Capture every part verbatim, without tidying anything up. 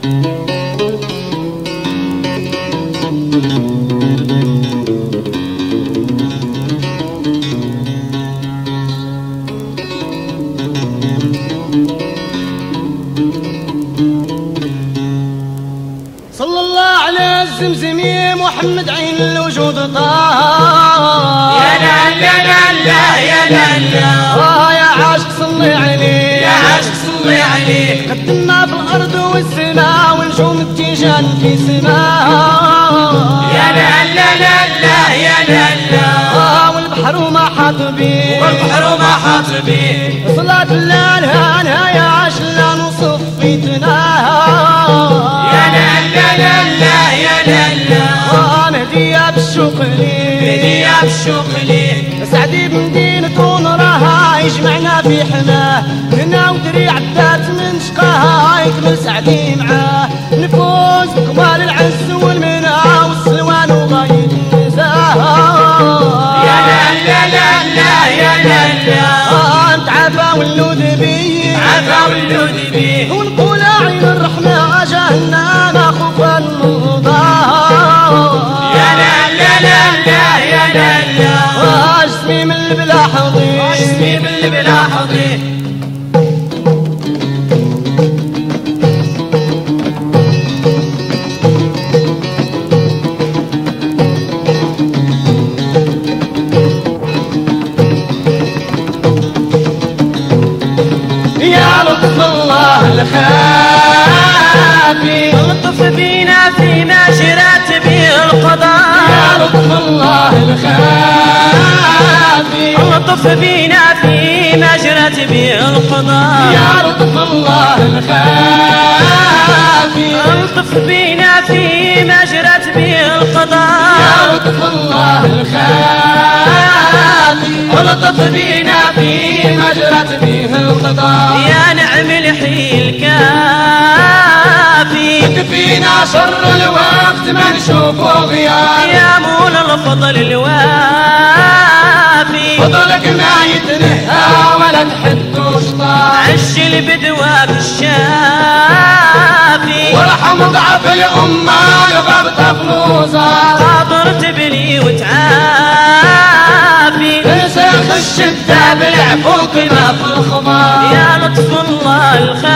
صلى الله على الزمزمي محمد عين الوجود طه. يا لا لا لا لا يا لا لا آه يا عاشق صلي عليه، يا عاشق صلي عليه. قدمنا في الأرض والسماء ونجوم التيجان في سماء. يا لا لا لا لا يا لا لا آه والبحر وما حاط بيه، والبحر ما حاط بيه. صلاة الله لها يا عاش لا نوصف بيتنا. يا لا لا لا لا يا لا لا آه مهدية بالشوق ليه، بدي بالشوق ليه. سعدي بمدينة ونراها يجمعنا في حماه. هنا ودري عدات من شقاها يكمل سعدي معاه. نفوز بكمال العز والمنى والسلوان وغاية النزاهة. يا لا لا لا لا يا لا لا آه نتعافى ونلوذ بيه، عفا واللود بيه. ونقول عين الرحمة جهنم خوفا مرضاها. يا لا لا لا لا يا لا لا آه جسمي من البلا حضير، جسمي بالبلا حضير. يا لطف الله الخافي، الطف بينا فيما جرت به القضاء. يا لطف الله الخافي، الطف بينا فيما جرت به القضاء. يا لطف الله الخافي، الطف بينا فيما جرت به يا القضاء. لطف الله الخافي، ولطف بينا في مجرت به القضاء. يا نعم الحيل كافي، تكفينا شر الوقت ما نشوفه غياب. يا مولى الفضل الوافي. فضلك ما يتنهى ولا تحد وشطار. عجل بدواك الشافي، وارحم ضعف الأمة يغاب طفل وزار. خاطر تبني وتعافي. انسخ الشدة بالعفو كما في الخمار. يا لطف الله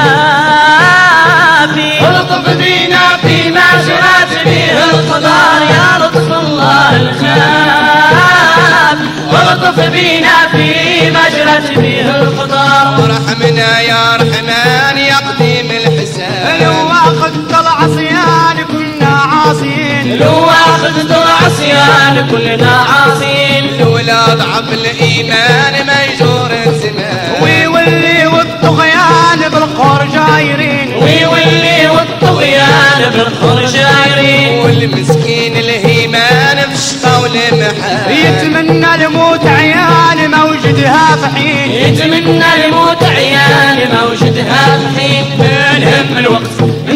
الخافي، ولطف بينا فيما جرت به القدر. يا لطف الله الخافي، ولطف بينا في مجرت به القدر. ورحمنا يا رحمن يا قديم الحساب. لو اخذت العصيان كنا عاصين، لو اخذت العصيان كلنا عاصين. الولاد ضعف الايمان ما يجور الزمان. ويولي والطغيان بالقهر جايرين، ويولي والطغيان بالخر جايرين. والمسكين الهيمان بشقى والمحال. يتمنى الموت عيال موجدها في حين. يتمنى الموت عيال موجدها الحين. الهم الوقت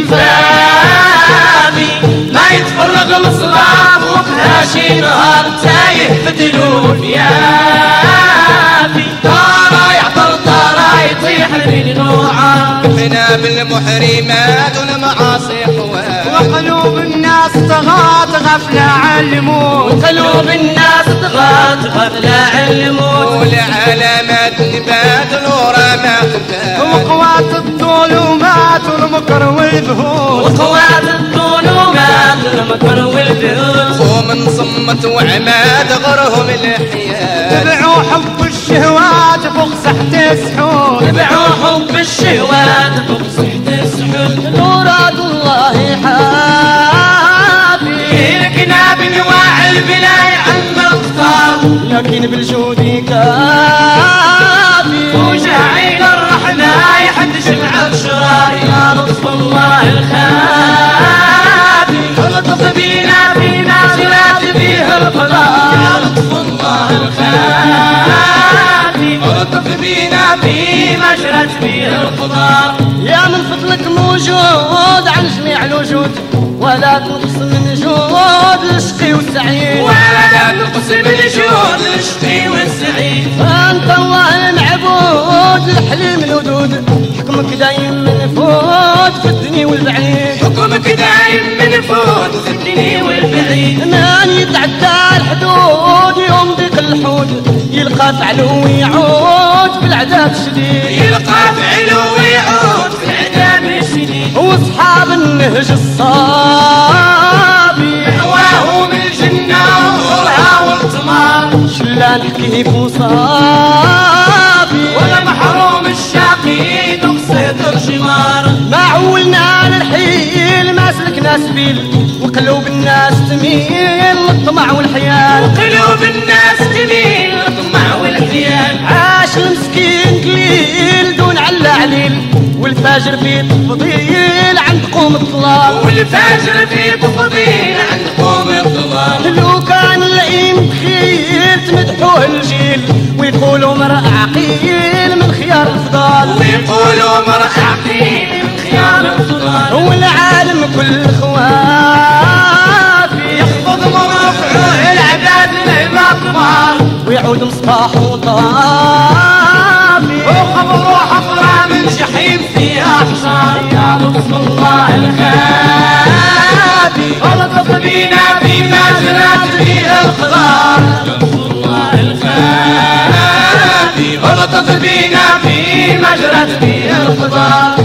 الفاني ما يتفرغ الصلاة وقتها شي نهار تايه في دلوب يافي. ترى يعطر ترى يطيح بالنوعات. احنا بالمحرمات والمعاصي حوال. وقلوب الناس طغات غفلة عن الموت. وقلوب الناس طغات غفلة عن الموت. والعلامات نبات الورى ما تبات. وقوات الظلمات والمكر والبهوت. وقوات الظلمات والمكر والبهوت. ومن صمت وعماد غرهم الحياة. تبعوا حب الشهوات فوق سحت السحور. تبعوا حب الشهوات فوق سحت السحور. مراد الله حافي، لكنا بنواعي البلاي عن مختار. لكن بالجود كافي. وجاعل الرحمة يحدش مع الشرار. يا لطف الله الخافي، ولطف بينا فيما جرت به القضاء. يا لطف الله الخافي، ولطف بينا فيما جرت به القضاء. يا من فضلك موجود عن جميع الوجود، ولا تنقص من جود الشقي والسعيد. ولا تنقص من جود الشقي والسعيد. أنت الله المعبود الحليم الودود، حكمك دايم منفوذ في الدنيا والبعيد. العظيم من فوت الدنيا والبعيد. من يتعدى الحدود يوم ضيق الحود يلقى فعلو ويعود بالعذاب الشديد. يلقى فعلو ويعود بالعذاب الشديد. واصحاب النهج الصابي هواه من الجنة ونورها والتمار. شلان حكيف وصابي ولا محروم الشقي تقصد الجمار. ما عولنا للحيل ما سلكنا سبيل وقلوب الناس تميل للطمع والحيال. وقلوب الناس تميل للطمع والحيال. عاش المسكين قليل دون علا عليل والفاجر في تفضيل عند قوم الضلال. والفاجر في تفضيل عند قوم الضلال. لو كان اللئيم بخيل تمدحوه الجيل ويقولوا مرء عقيل من خيار الفضال. ويقولوا مرء عقيل من خيار الفضال. والعالم كل خوافي يخفض مرفعه العباد للأطمار. ويعود مصباح وطافي وقبره حفرة من جحيم فيها حصار. يا لطف الله الخافي ولطف بينا فيما جرت فيه القدر. يا لطف الله الخافي ولطف بينا فيما جرت فيه القدر.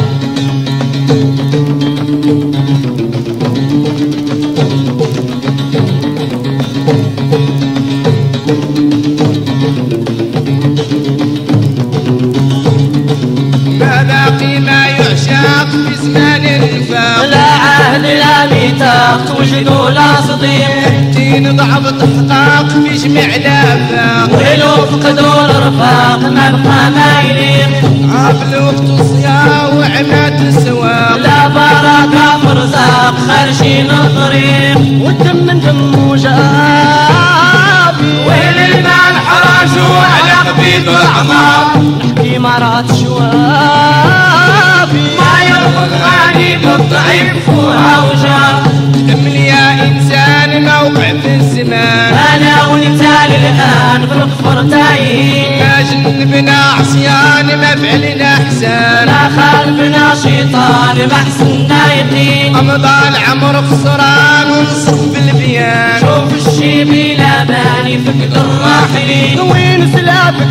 ما يعشق في زمان النفاق. لا عهد لا ميثاق توجدوا لا صديق. الدين ضعف تحقق في جميع الآفاق. ولو فقدوا الرفاق ما بقى ما يليق. عاب الوقت وصيا وعماد السواق. لا بركة فرزاق خارجين الطريق. والدم من دم وجابي ويل المال حراج وعلى قبيب الأعمار. نحكي مرات شوابي ما يرفض غريب الضعيف فوها وجار. تأمل يا إنسان موقع في الزمان. أنا وانت الآن في الكفر تايهين. ما جنبنا عصيان ما فعلنا حسان. لا خالفنا شيطان ما حسنا يقين. أمضى العمر خسران ونصف بالبيان. شوف الشيبي لا باني فقد الراحلين. وين سلافك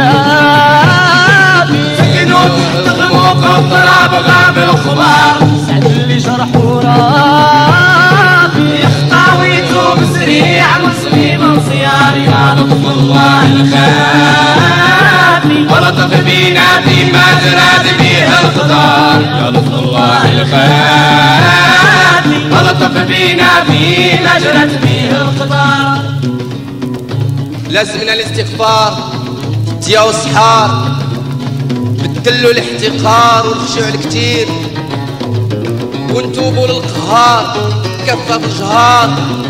وسلافي سكنوا تحت غموق الضراب غاب الخبار. سعد اللي جرح ورافي يخطى ويتوب سريع مسلم صيار. يا لطف الله الخافي ولطف بينا فيما جرت فيه القدر. يا لطف الله الخافي ولطف بينا فيما جرت فيه القدر. لازمنا الاستغفار ديا وصحار. بدلوا الاحتقار والخشوع الكتير ونتوبوا للقهار كفة الجهار.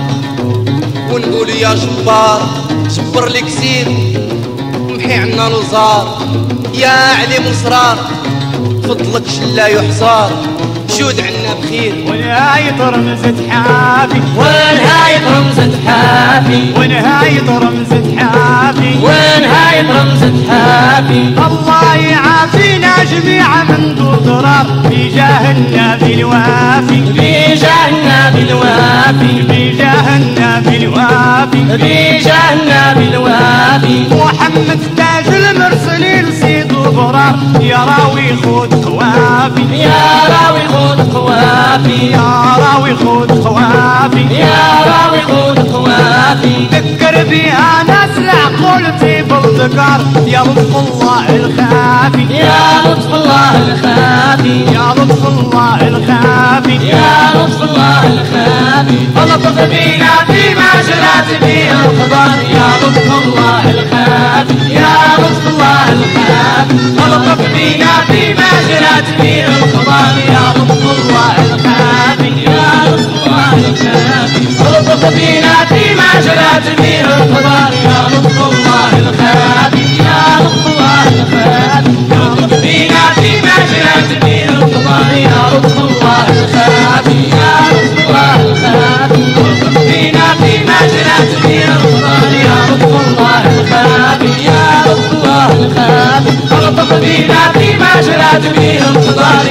ونقولوا يا جبار جبر لي كثير محي عنا الوزار. يا عليم اسرار فضلك شلا يحصار. شود عنا بخير ونهاية رمزة حافي ونهاية رمزة حافي ونهاية رمزة حافي ونهاية رمزة حافي. الله يعافينا جميعا من دور ضرار بجاه النبي الوافي بجاه النبي الوافي بجاه النبي الوافي بجاه النبي الوافي. محمد تاج المرسلين سيد البرار يا راوي خود خوافي يا راوي خود خوافي يا راوي خود خوافي يا راوي خود خوافي. ذكر بها ناس العقول في بالذكر يا لطف الله الخافي يا لطف الله الخافي يا لطف الله الخافي يا لطف الله الخافي. ولطف بينا فيما جرت فيه القدر. يا لطف الله الخافي يا لطف الله الخافي. ولطف بينا فيما جرت فيه القدر. يا لطف الله الخافي يا لطف الله الخافي. ولطف بينا فيما جرت فيه القدر. يا لطف الله الخافي يا لطف الله الخافي. ولطف بينا فيما جرت فيه القدر. يا لطف الله الخافي يا لطف الله الخافي. ولطف بينا فيما جرت فيه القدر. يا لطف الله الخافي يا لطف الله الخافي. ولطف بينا فيما جرت فيه القدر.